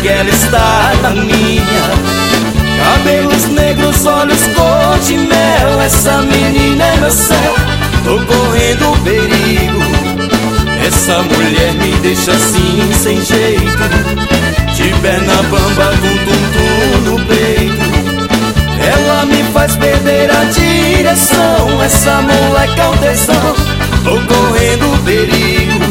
que ela está na minha. Cabelos negros, olhos cor de mel, essa menina é meu céu, tô correndo perigo. Essa mulher me deixa assim sem jeito, de perna bamba com tum-tum no peito. Ela me faz perder a direção, essa moleque é um tesão, tô correndo perigo.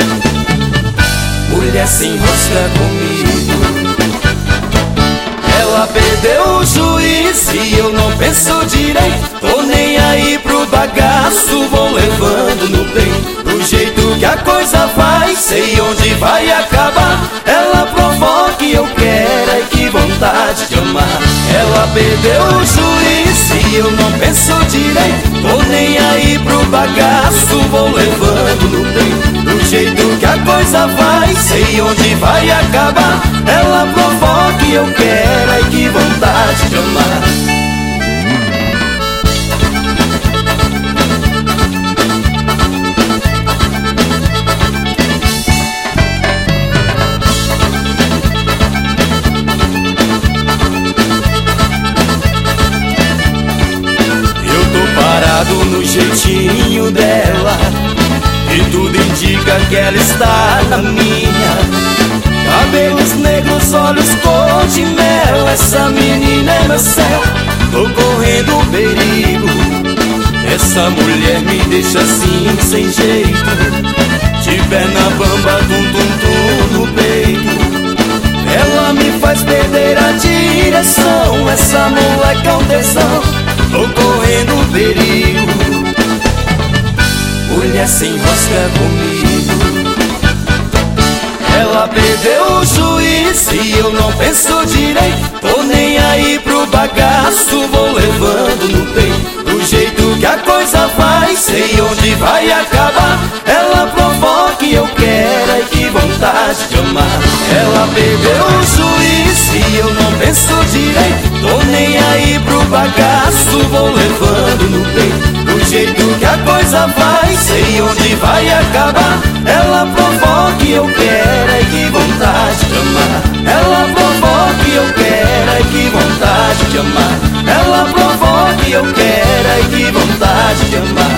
Mulher se enrosca comigo. Ela perdeu o juízo e eu não penso direito, tô nem aí pro bagaço, vou levando no peito. Do jeito que a coisa vai, sei onde vai acabar. Ela provoca e eu quero, ai que vontade de amar. Ela perdeu o juízo e eu não penso direito, tô nem aí pro bagaço, vou levando no peito. Do jeito que a coisa vai, sei onde vai acabar. Ela provoca e eu quero, ai que vontade de amar. No jeitinho dela, e tudo indica que ela está na minha. Cabelos negros, olhos cor de mel, essa menina é meu céu, tô correndo perigo. Essa mulher me deixa assim sem jeito, de perna bamba com tum-tum no peito. Ela me faz perder a direção, essa moleque é um tesão, tô correndo perigo. Mulher se enrosca comigo. Ela perdeu o juízo e eu não penso direito, tô nem aí pro bagaço, vou levando no peito. Do jeito que a coisa vai, sei onde vai acabar. Ela provoca e eu quero, ai que vontade de amar. Ela perdeu o juízo e eu não penso direito, tô nem aí pro bagaço, vou levando no peito. Do jeito que a coisa vai, sei onde vai acabar. Ela provoca e eu quero, ai que vontade de amar. Ela provoca e eu quero, ai que vontade de amar. Ela provoca e eu quero, ai que vontade de amar.